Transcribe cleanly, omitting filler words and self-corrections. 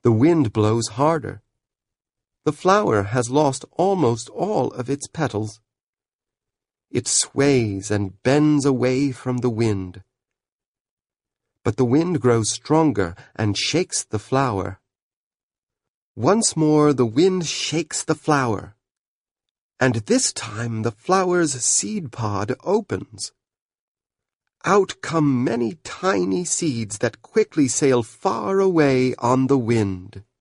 The wind blows harder. The flower has lost almost all of its petals. It sways and bends away from the wind. But the wind grows stronger and shakes the flower. Once more the wind shakes the flower, and this time the flower's seed pod opens. Out come many tiny seeds that quickly sail far away on the wind.